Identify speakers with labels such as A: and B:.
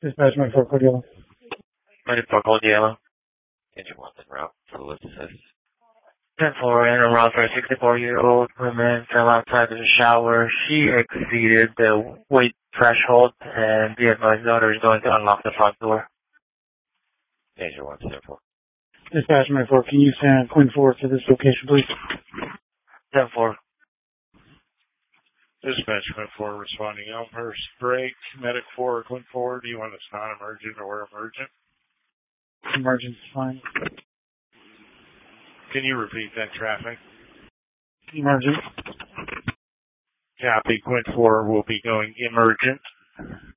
A: Dispatch my for Cordilla.
B: Ready for Cordilla. Engine 1 en route for the lift assist. 10-4 en route for a 64-year-old woman fell outside of the shower. She exceeded the weight threshold, and the advised daughter is going to unlock the front door. Engine 1 10-4.
A: Dispatch my for, can you send Quinn 4 to this location, please?
B: 10-4.
C: Dispatch Quinn 4 responding. Elmhurst break. Medic 4, Quinn 4. Do you want us non-emergent or emergent?
A: Emergent is fine.
C: Can you repeat that traffic?
A: Emergent.
C: Copy. Quinn 4 will be going emergent.